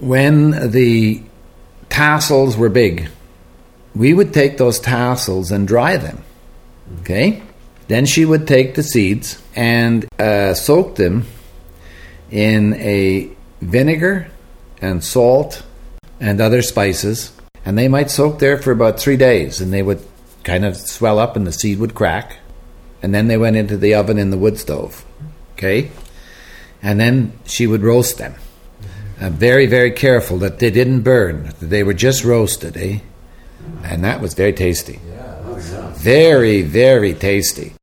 when the tassels were big, we would take those tassels and dry them. Okay? Then she would take the seeds and soak them in a vinegar and salt and other spices, and they might soak there for about 3 days, and they would kind of swell up and the seed would crack, and then they went into the oven in the wood stove. Okay? And then she would roast them. Very, very careful that they didn't burn. They were just roasted, eh? And that was very tasty. Very, very tasty.